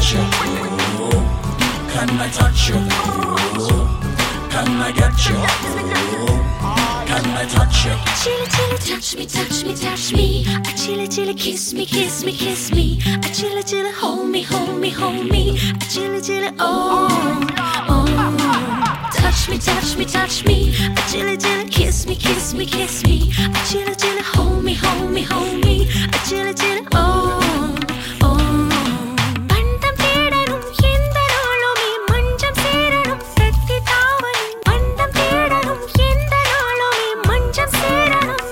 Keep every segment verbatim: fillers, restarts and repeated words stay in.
get you? Can I touch you? Can I get you? Can I touch you? Chilly, chilly, touch me, touch me, touch me. A chilly, chilly, kiss me, kiss me, kiss me. A chilly, chilly, hold me, hold me, hold me. A chilly, chilly, oh, oh. Touch me, touch me, touch me. A chilly, chilly, kiss me, kiss me, kiss me. A chilly, chilly, hold me, hold me, hold me. A chilly, chilly, oh, oh. பண்டம் தேடணும் எந்த நாளுமே மஞ்சம் சேரணும் தத்தி தாவணும். பண்டம் தேடணும் எந்த நாளுமே மஞ்சம் சேரணும்.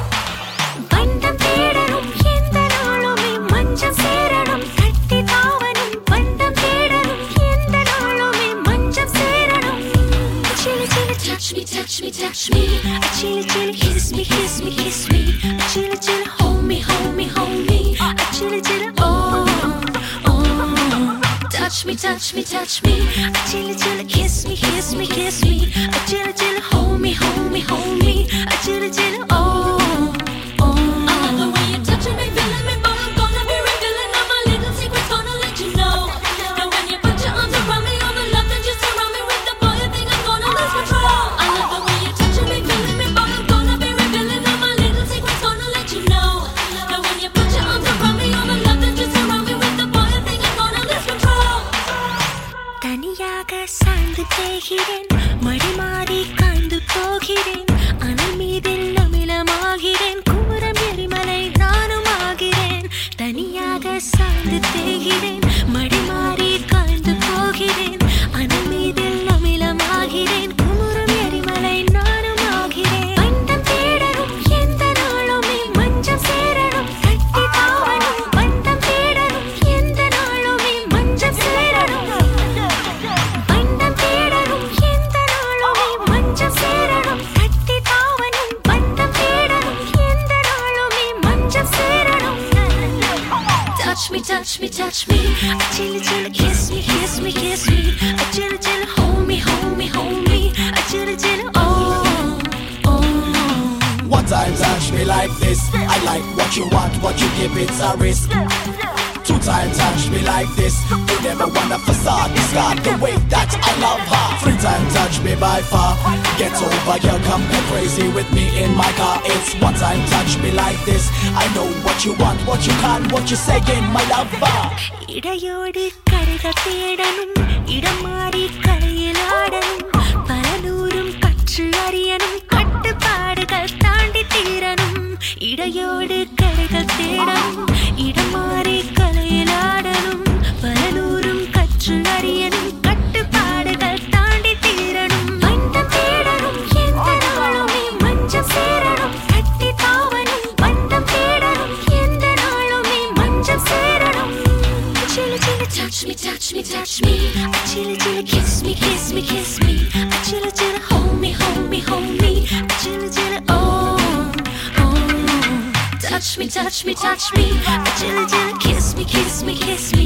பண்டம் தேடணும் எந்த நாளுமே மஞ்சம் சேரணும் தத்தி தாவணும். பண்டம் தேடணும் எந்த நாளுமே மஞ்சம் சேரணும். Chilly, chilly, touch me, touch me, touch me. A chilly, chilly, kiss me, kiss me, kiss me. A chilly, chilly, hold me, hold me, hold me. A chilly, chilly, oh, oh. Touch me, touch me, touch me. A chilly, chilly, kiss me, kiss me, kiss me. A chilly, chilly, hold me, hold me, hold me. A chilly, chilly, oh, oh. I love the way you're touching me, feeling me, but I'm gonna be revealing all my little secrets, gonna let you know. Now when you put your arms around me, all the love that you surround me with, the boy, I think I'm gonna lose control. I love the way you're touching me, feeling me, but I'm gonna be revealing all my little secrets, gonna let you know. Now when you put your arms around me, all the love that you surround me with, the boy, I think I'm gonna lose control. தனியாக சாய்ந்து தேய்கிறேன், மடி மாறி காய்ந்து போகிறேன். அனல் மீதில் அமிலமாகிறேன், குமுறம் எரிமலை நானும் ஆகிறேன். தனியாக சாய்ந்து தேய்கிறேன், மடி மாறி காய்ந்து போகிறேன். அனல் மீதில் அமிலமாகிறேன், குமுறம் எரிமலை நானும் ஆகிறேன். பண்டம் தேடணும் எந்த நாளுமே மஞ்சம் சேரணும் தத்தி தாவணும். பண்டம் தேடணும் எந்த நாளுமே மஞ்சம் சேரணும். பண்டம் தேடணும் எந்த நாளுமே மஞ்சம் சேரணும் தத்தி தாவணும். பண்டம் தேடணும் எந்த நாளுமே மஞ்சம் சேரணும். Touch me, touch me, touch me. A chilly, chilly, kiss me, kiss me, kiss me. A chilly, chilly, hold me, hold me, hold me. A chilly, chilly, oh, oh. One time touch me like this. I like what you want, what you give, it's a risk. Two time touch me like this. You never want a facade, discard the way that I love her. Three time touch me by far. Get over here, come get crazy with me in my car. It's one time touch me like this. I know what you want, what you can't, what you saying, my lover. இடையோடு கரைகள் தேடணும், இடம் மாறி கரையில் ஆடணும். பல நூறும் கற்று அறியணும், கட்டுப்பாடுகள் தாண்டி தீரணும். இடையோடு கரைகள் தேடணும், இடம் மாறி கரையில் ஆடணும். பல நூறும் கற்று அறியணும், கட்டுப்பாடுகள் தாண்டி தீரணும். பண்டம் தேடணும் எந்த நாளுமே மஞ்சம் சேரணும் தத்தி தாவணும். பண்டம் தேடணும் எந்த நாளுமே மஞ்சம் சேரணும். Chilly, chilly, touch me, touch me, touch me. A chilly, chilly, kiss me, kiss me, kiss me. A chilly, chilly, hold me, hold me, hold me. A chilly, chilly, oh, oh. Touch me, touch me, touch me. A chilly, chilly, kiss me, kiss me, kiss me.